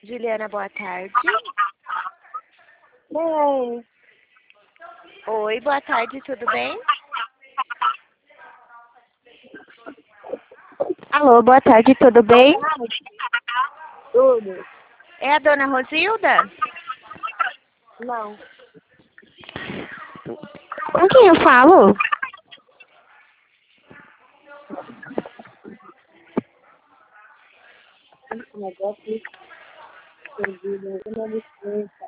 Juliana, boa tarde. Oi, Oi, boa tarde, tudo bem? Alô, boa tarde, tudo bem? tudo? É a dona Rosilda? Não, Com quem eu falo? esse negócio perdido, uma licença.